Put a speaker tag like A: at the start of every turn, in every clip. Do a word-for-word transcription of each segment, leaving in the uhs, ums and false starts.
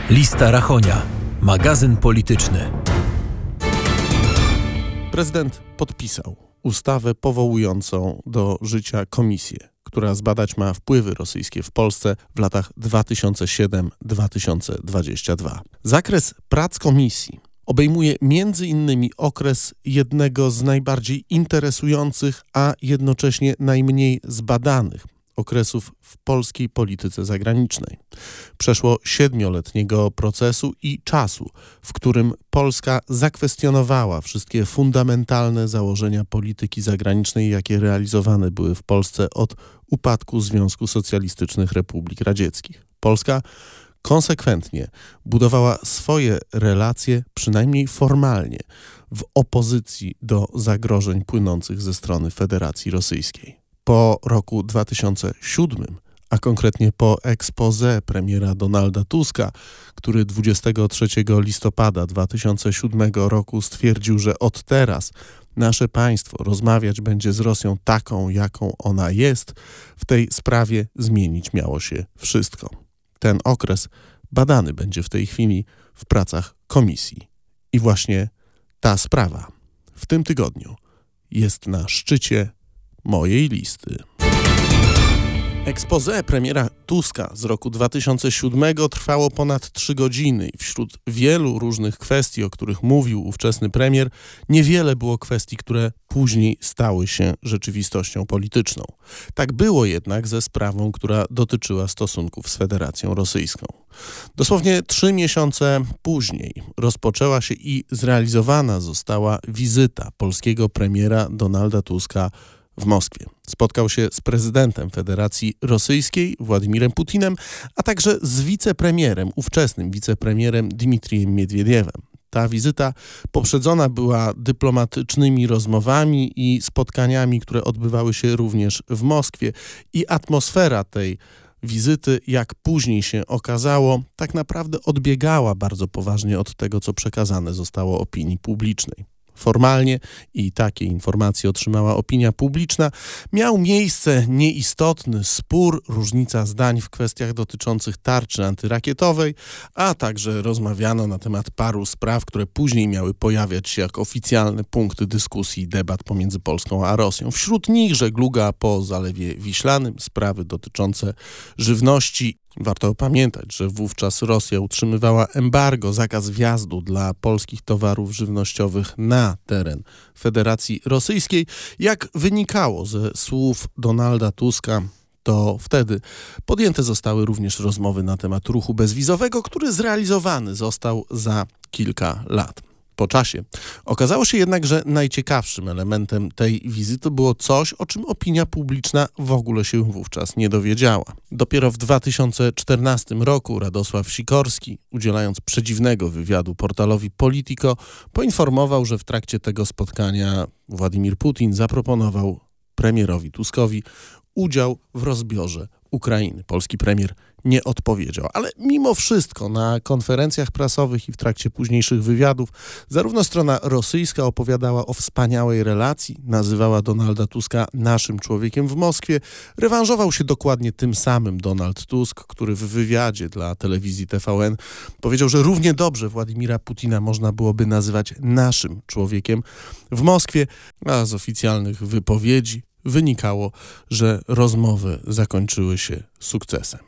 A: Lista Rachonia. Magazyn polityczny.
B: Prezydent podpisał ustawę powołującą do życia komisję, która zbadać ma wpływy rosyjskie w Polsce w latach dwa tysiące siódmy do dwa tysiące dwudziestego drugiego. Zakres prac komisji obejmuje między innymi okres jednego z najbardziej interesujących, a jednocześnie najmniej zbadanych okresów w polskiej polityce zagranicznej. Przeszło siedmioletniego procesu i czasu, w którym Polska zakwestionowała wszystkie fundamentalne założenia polityki zagranicznej, jakie realizowane były w Polsce od upadku Związku Socjalistycznych Republik Radzieckich. Polska konsekwentnie budowała swoje relacje, przynajmniej formalnie, w opozycji do zagrożeń płynących ze strony Federacji Rosyjskiej. Po roku dwa tysiące siódmym, a konkretnie po exposé premiera Donalda Tuska, który dwudziestego trzeciego listopada dwa tysiące siódmego roku stwierdził, że od teraz nasze państwo rozmawiać będzie z Rosją taką, jaką ona jest, w tej sprawie zmienić miało się wszystko. Ten okres badany będzie w tej chwili w pracach komisji. I właśnie ta sprawa w tym tygodniu jest na szczycie mojej listy. Exposé premiera Tuska z roku dwa tysiące siódmego trwało ponad trzy godziny i wśród wielu różnych kwestii, o których mówił ówczesny premier, niewiele było kwestii, które później stały się rzeczywistością polityczną. Tak było jednak ze sprawą, która dotyczyła stosunków z Federacją Rosyjską. Dosłownie trzy miesiące później rozpoczęła się i zrealizowana została wizyta polskiego premiera Donalda Tuska w Moskwie. Spotkał się z prezydentem Federacji Rosyjskiej Władimirem Putinem, a także z wicepremierem, ówczesnym wicepremierem Dmitrijem Miedwiediewem. Ta wizyta poprzedzona była dyplomatycznymi rozmowami i spotkaniami, które odbywały się również w Moskwie, i atmosfera tej wizyty, jak później się okazało, tak naprawdę odbiegała bardzo poważnie od tego, co przekazane zostało opinii publicznej. Formalnie, i takie informacje otrzymała opinia publiczna, miał miejsce nieistotny spór, różnica zdań w kwestiach dotyczących tarczy antyrakietowej, a także rozmawiano na temat paru spraw, które później miały pojawiać się jako oficjalne punkty dyskusji i debat pomiędzy Polską a Rosją. Wśród nich żegluga po Zalewie Wiślanym, sprawy dotyczące żywności. Warto pamiętać, że wówczas Rosja utrzymywała embargo, zakaz wjazdu dla polskich towarów żywnościowych na teren Federacji Rosyjskiej. Jak wynikało ze słów Donalda Tuska, to wtedy podjęte zostały również rozmowy na temat ruchu bezwizowego, który zrealizowany został za kilka lat. Po czasie okazało się jednak, że najciekawszym elementem tej wizyty było coś, o czym opinia publiczna w ogóle się wówczas nie dowiedziała. Dopiero w dwa tysiące czternastym roku Radosław Sikorski, udzielając przedziwnego wywiadu portalowi Politico, poinformował, że w trakcie tego spotkania Władimir Putin zaproponował premierowi Tuskowi udział w rozbiorze Ukrainy. Polski premier nie odpowiedział, ale mimo wszystko na konferencjach prasowych i w trakcie późniejszych wywiadów zarówno strona rosyjska opowiadała o wspaniałej relacji, nazywała Donalda Tuska naszym człowiekiem w Moskwie. Rewanżował się dokładnie tym samym Donald Tusk, który w wywiadzie dla telewizji T V N powiedział, że równie dobrze Władimira Putina można byłoby nazywać naszym człowiekiem w Moskwie, a z oficjalnych wypowiedzi wynikało, że rozmowy zakończyły się sukcesem.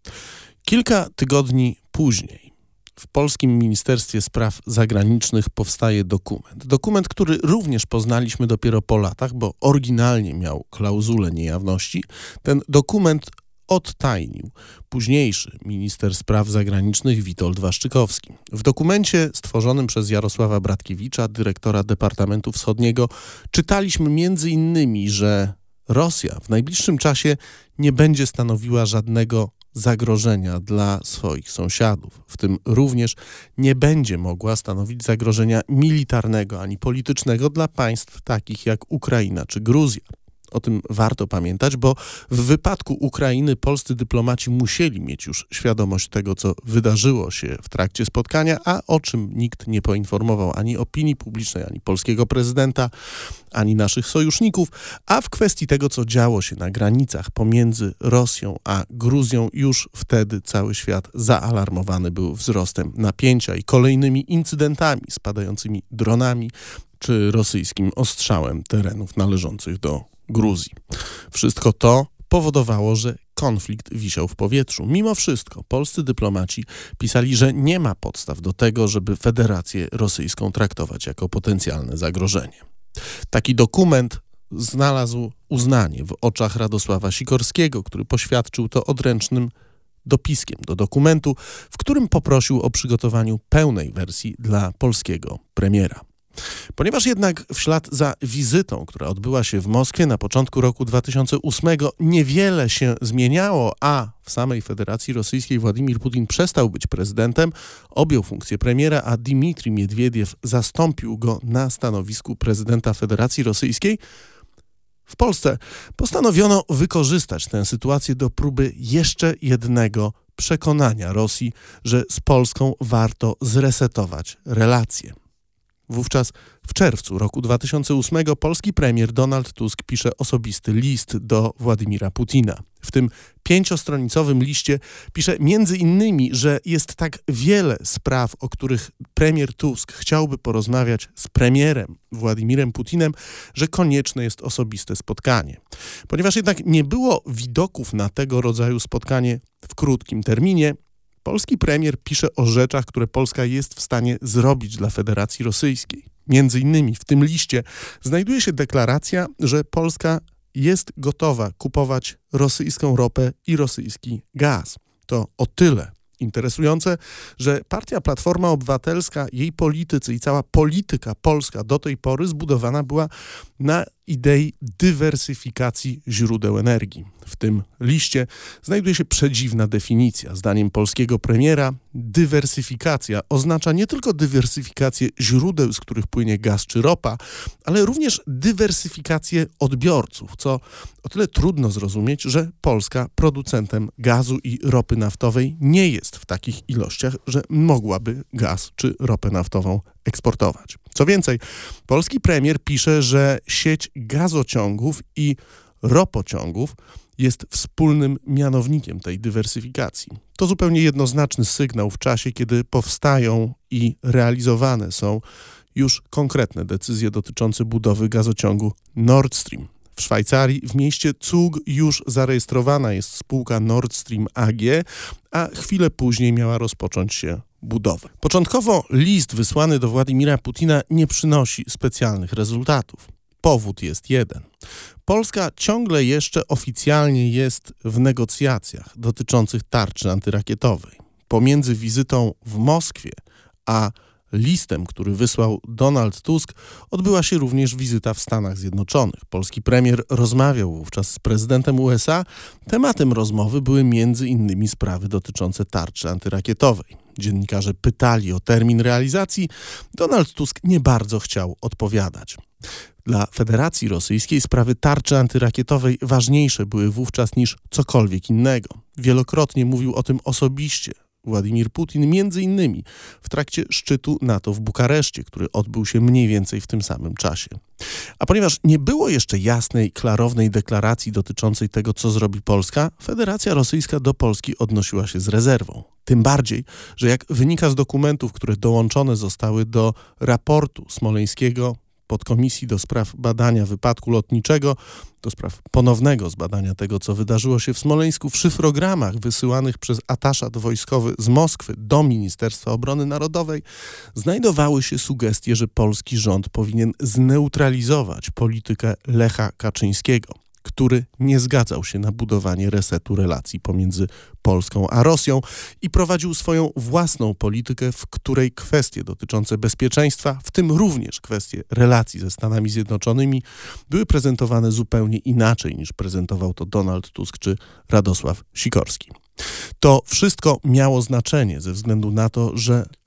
B: Kilka tygodni później w Polskim Ministerstwie Spraw Zagranicznych powstaje dokument. Dokument, który również poznaliśmy dopiero po latach, bo oryginalnie miał klauzulę niejawności. Ten dokument odtajnił późniejszy minister spraw zagranicznych Witold Waszczykowski. W dokumencie stworzonym przez Jarosława Bratkiewicza, dyrektora Departamentu Wschodniego, czytaliśmy między innymi, że Rosja w najbliższym czasie nie będzie stanowiła żadnego zagrożenia dla swoich sąsiadów, w tym również nie będzie mogła stanowić zagrożenia militarnego ani politycznego dla państw takich jak Ukraina czy Gruzja. O tym warto pamiętać, bo w wypadku Ukrainy polscy dyplomaci musieli mieć już świadomość tego, co wydarzyło się w trakcie spotkania, a o czym nikt nie poinformował ani opinii publicznej, ani polskiego prezydenta, ani naszych sojuszników, a w kwestii tego, co działo się na granicach pomiędzy Rosją a Gruzją, już wtedy cały świat zaalarmowany był wzrostem napięcia i kolejnymi incydentami, spadającymi dronami czy rosyjskim ostrzałem terenów należących do Gruzji. Wszystko to powodowało, że konflikt wisiał w powietrzu. Mimo wszystko polscy dyplomaci pisali, że nie ma podstaw do tego, żeby Federację Rosyjską traktować jako potencjalne zagrożenie. Taki dokument znalazł uznanie w oczach Radosława Sikorskiego, który poświadczył to odręcznym dopiskiem do dokumentu, w którym poprosił o przygotowanie pełnej wersji dla polskiego premiera. Ponieważ jednak w ślad za wizytą, która odbyła się w Moskwie na początku roku dwa tysiące ósmego, niewiele się zmieniało, a w samej Federacji Rosyjskiej Władimir Putin przestał być prezydentem, objął funkcję premiera, a Dmitrij Miedwiediew zastąpił go na stanowisku prezydenta Federacji Rosyjskiej, w Polsce postanowiono wykorzystać tę sytuację do próby jeszcze jednego przekonania Rosji, że z Polską warto zresetować relacje. Wówczas w czerwcu roku dwa tysiące ósmego polski premier Donald Tusk pisze osobisty list do Władimira Putina. W tym pięciostronicowym liście pisze między innymi, że jest tak wiele spraw, o których premier Tusk chciałby porozmawiać z premierem Władimirem Putinem, że konieczne jest osobiste spotkanie. Ponieważ jednak nie było widoków na tego rodzaju spotkanie w krótkim terminie, polski premier pisze o rzeczach, które Polska jest w stanie zrobić dla Federacji Rosyjskiej. Między innymi w tym liście znajduje się deklaracja, że Polska jest gotowa kupować rosyjską ropę i rosyjski gaz. To o tyle interesujące, że partia Platforma Obywatelska, jej politycy i cała polityka polska do tej pory zbudowana była na idei dywersyfikacji źródeł energii. W tym liście znajduje się przedziwna definicja. Zdaniem polskiego premiera dywersyfikacja oznacza nie tylko dywersyfikację źródeł, z których płynie gaz czy ropa, ale również dywersyfikację odbiorców, co o tyle trudno zrozumieć, że Polska producentem gazu i ropy naftowej nie jest w takich ilościach, że mogłaby gaz czy ropę naftową eksportować. Co więcej, polski premier pisze, że sieć gazociągów i ropociągów jest wspólnym mianownikiem tej dywersyfikacji. To zupełnie jednoznaczny sygnał w czasie, kiedy powstają i realizowane są już konkretne decyzje dotyczące budowy gazociągu Nord Stream. W Szwajcarii, w mieście Zug już zarejestrowana jest spółka Nord Stream A G, a chwilę później miała rozpocząć się budowa. Początkowo list wysłany do Władimira Putina nie przynosi specjalnych rezultatów. Powód jest jeden. Polska ciągle jeszcze oficjalnie jest w negocjacjach dotyczących tarczy antyrakietowej. Pomiędzy wizytą w Moskwie a listem, który wysłał Donald Tusk, odbyła się również wizyta w Stanach Zjednoczonych. Polski premier rozmawiał wówczas z prezydentem U S A. Tematem rozmowy były między innymi sprawy dotyczące tarczy antyrakietowej. Dziennikarze pytali o termin realizacji. Donald Tusk nie bardzo chciał odpowiadać. Dla Federacji Rosyjskiej sprawy tarczy antyrakietowej ważniejsze były wówczas niż cokolwiek innego. Wielokrotnie mówił o tym osobiście Władimir Putin, między innymi w trakcie szczytu NATO w Bukareszcie, który odbył się mniej więcej w tym samym czasie. A ponieważ nie było jeszcze jasnej, klarownej deklaracji dotyczącej tego, co zrobi Polska, Federacja Rosyjska do Polski odnosiła się z rezerwą. Tym bardziej, że jak wynika z dokumentów, które dołączone zostały do raportu smoleńskiego podkomisji do spraw badania wypadku lotniczego, do spraw ponownego zbadania tego, co wydarzyło się w Smoleńsku, w szyfrogramach wysyłanych przez ataszat wojskowy z Moskwy do Ministerstwa Obrony Narodowej znajdowały się sugestie, że polski rząd powinien zneutralizować politykę Lecha Kaczyńskiego, który nie zgadzał się na budowanie resetu relacji pomiędzy Polską a Rosją i prowadził swoją własną politykę, w której kwestie dotyczące bezpieczeństwa, w tym również kwestie relacji ze Stanami Zjednoczonymi, były prezentowane zupełnie inaczej niż prezentował to Donald Tusk czy Radosław Sikorski. To wszystko miało znaczenie ze względu na to, że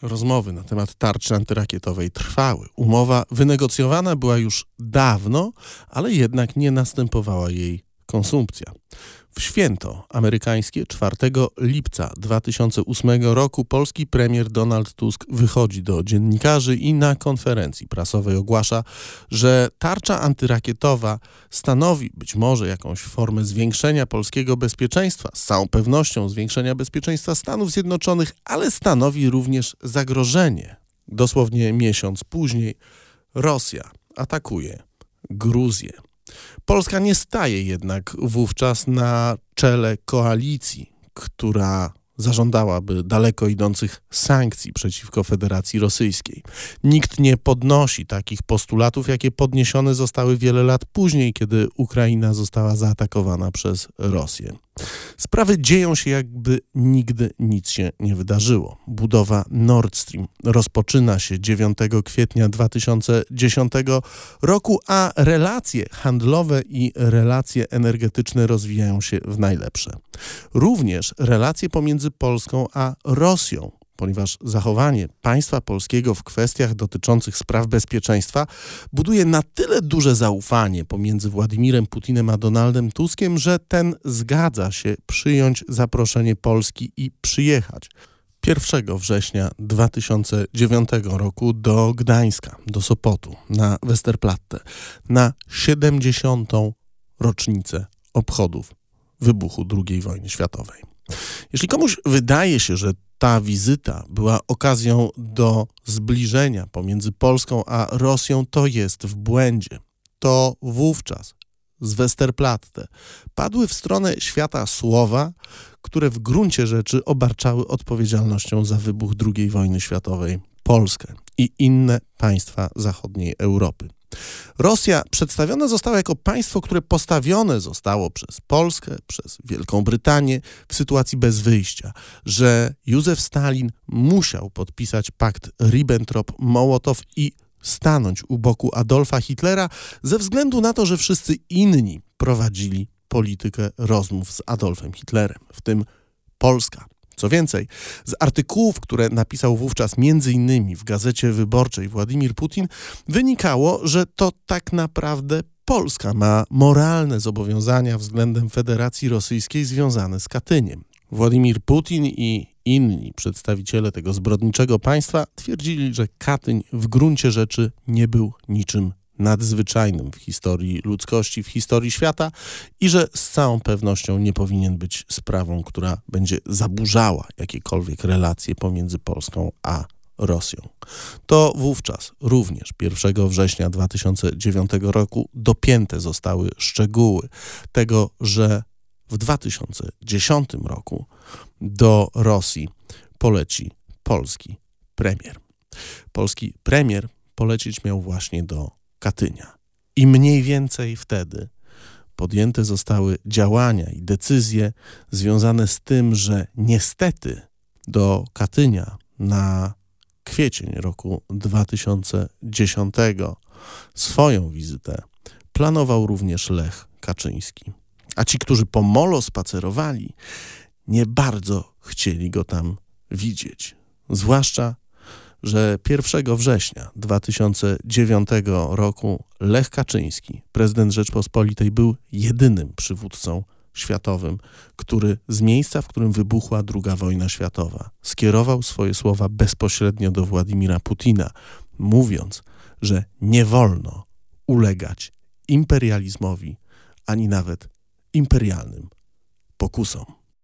B: Rozmowy na temat tarczy antyrakietowej trwały. Umowa wynegocjowana była już dawno, ale jednak nie następowała jej konsumpcja. W święto amerykańskie czwartego lipca dwa tysiące ósmego roku polski premier Donald Tusk wychodzi do dziennikarzy i na konferencji prasowej ogłasza, że tarcza antyrakietowa stanowi być może jakąś formę zwiększenia polskiego bezpieczeństwa, z całą pewnością zwiększenia bezpieczeństwa Stanów Zjednoczonych, ale stanowi również zagrożenie. Dosłownie miesiąc później Rosja atakuje Gruzję. Polska nie staje jednak wówczas na czele koalicji, która zażądałaby daleko idących sankcji przeciwko Federacji Rosyjskiej. Nikt nie podnosi takich postulatów, jakie podniesione zostały wiele lat później, kiedy Ukraina została zaatakowana przez Rosję. Sprawy dzieją się, jakby nigdy nic się nie wydarzyło. Budowa Nord Stream rozpoczyna się dziewiątego kwietnia dwa tysiące dziesiątego roku, a relacje handlowe i relacje energetyczne rozwijają się w najlepsze. Również relacje pomiędzy Polską a Rosją, ponieważ zachowanie państwa polskiego w kwestiach dotyczących spraw bezpieczeństwa buduje na tyle duże zaufanie pomiędzy Władimirem Putinem a Donaldem Tuskiem, że ten zgadza się przyjąć zaproszenie Polski i przyjechać pierwszego września dwa tysiące dziewiątego roku do Gdańska, do Sopotu, na Westerplatte, na siedemdziesiątą rocznicę obchodów wybuchu drugiej wojny światowej. Jeśli komuś wydaje się, że ta wizyta była okazją do zbliżenia pomiędzy Polską a Rosją, to jest w błędzie. To wówczas z Westerplatte padły w stronę świata słowa, które w gruncie rzeczy obarczały odpowiedzialnością za wybuch drugiej wojny światowej Polskę i inne państwa zachodniej Europy. Rosja przedstawiona została jako państwo, które postawione zostało przez Polskę, przez Wielką Brytanię w sytuacji bez wyjścia, że Józef Stalin musiał podpisać pakt Ribbentrop-Mołotow i stanąć u boku Adolfa Hitlera ze względu na to, że wszyscy inni prowadzili politykę rozmów z Adolfem Hitlerem, w tym Polska. Co więcej, z artykułów, które napisał wówczas między innymi w Gazecie Wyborczej Władimir Putin, wynikało, że to tak naprawdę Polska ma moralne zobowiązania względem Federacji Rosyjskiej związane z Katyniem. Władimir Putin i inni przedstawiciele tego zbrodniczego państwa twierdzili, że Katyń w gruncie rzeczy nie był niczym nadzwyczajnym w historii ludzkości, w historii świata i że z całą pewnością nie powinien być sprawą, która będzie zaburzała jakiekolwiek relacje pomiędzy Polską a Rosją. To wówczas również pierwszego września dwa tysiące dziewiątego roku dopięte zostały szczegóły tego, że w dwa tysiące dziesiątym roku do Rosji poleci polski premier. Polski premier polecieć miał właśnie do Katynia. I mniej więcej wtedy podjęte zostały działania i decyzje związane z tym, że niestety do Katynia na kwiecień roku dwa tysiące dziesiątego swoją wizytę planował również Lech Kaczyński. A ci, którzy po molo spacerowali, nie bardzo chcieli go tam widzieć. Zwłaszcza że pierwszego września dwa tysiące dziewiątego roku Lech Kaczyński, prezydent Rzeczpospolitej, był jedynym przywódcą światowym, który z miejsca, w którym wybuchła druga wojna światowa, skierował swoje słowa bezpośrednio do Władimira Putina, mówiąc, że nie wolno ulegać imperializmowi ani nawet imperialnym pokusom.